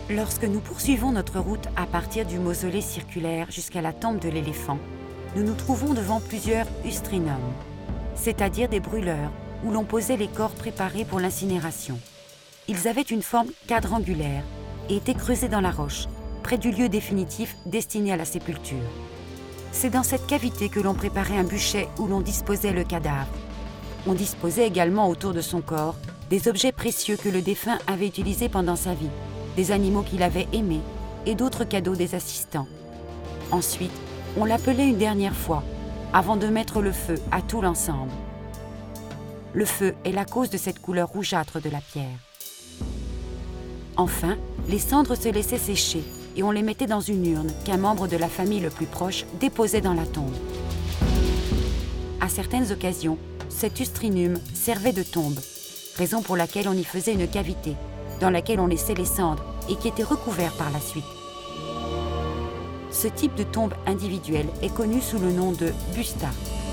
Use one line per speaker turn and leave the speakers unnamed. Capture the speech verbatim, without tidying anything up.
Lorsque nous poursuivons notre route à partir du mausolée circulaire jusqu'à la tombe de l'éléphant, nous nous trouvons devant plusieurs ustrinums, c'est-à-dire des brûleurs où l'on posait les corps préparés pour l'incinération. Ils avaient une forme quadrangulaire et étaient creusés dans la roche, près du lieu définitif destiné à la sépulture. C'est dans cette cavité que l'on préparait un bûcher où l'on disposait le cadavre. On disposait également autour de son corps des objets précieux que le défunt avait utilisés pendant sa vie, des animaux qu'il avait aimés et d'autres cadeaux des assistants. Ensuite, on l'appelait une dernière fois, avant de mettre le feu à tout l'ensemble. Le feu est la cause de cette couleur rougeâtre de la pierre. Enfin, les cendres se laissaient sécher et on les mettait dans une urne qu'un membre de la famille le plus proche déposait dans la tombe. À certaines occasions, cet ustrinum servait de tombe, raison pour laquelle on y faisait une cavité, dans laquelle on laissait les cendres et qui était recouverte par la suite. Ce type de tombe individuelle est connu sous le nom de busta.